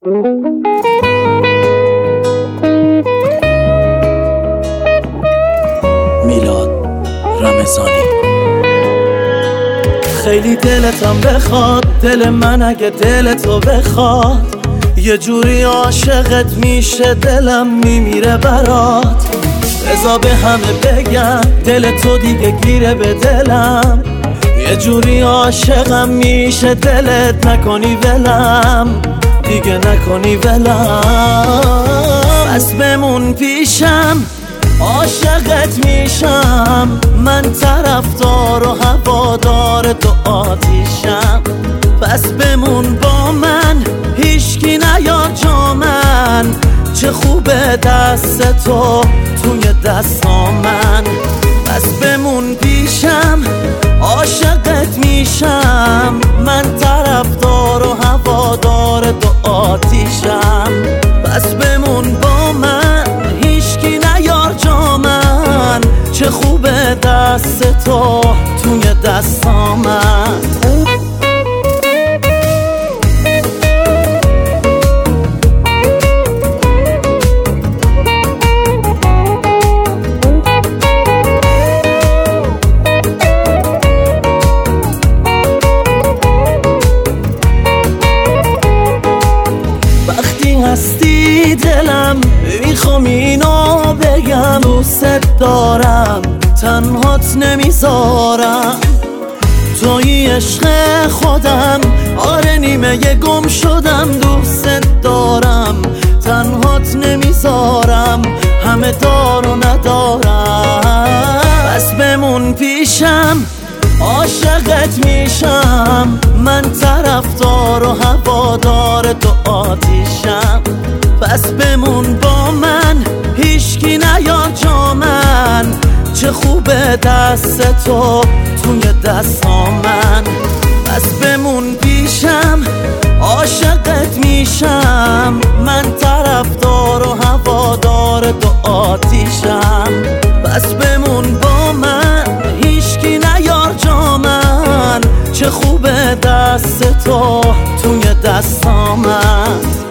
میلاد رمضانی. خیلی دلتم بخواد، دل من اگه دل تو بخواد، یه جوری عاشقت میشه دلم میمیره برات. بذار به همه بگم دل تو دیگه گیره به دلم، یه جوری عاشقم میشه دلت نکنی ولم، دیگه نکنی ولم. بس بمون پیشم عاشقت میشم، من طرفدار و هوادار تو آتیشم. بس بمون با من هیچکی نیار جا من، چه خوبه دست تو توی دستام من. بس بمون پیشم عاشقت میشم، من طرفدار و هوادار تو آتیشم. بس بمون با من هیچکی نیار جا من، چه خوبه دست تو توی دستام من. هستی دلم میخوام اینو بگم، دوست دارم تنهات نمیذارم، توی عشق خودم آره نیمه گم شدم. دوست دارم تنهات نمیذارم، همه دار و ندارم. بس بمون پیشم عاشقت میشم، من طرفدار و هوادار تو آتیشم. بس بمون با من هیچکی نیار جا من، چه خوبه دست تو توی دستام من. بس بمون پیشم عاشقت میشم، من طرفدار و هوادار تو آتیشم. بس بمون با من هیچکی نیار جا من، چه خوبه دست تو توی دستام من.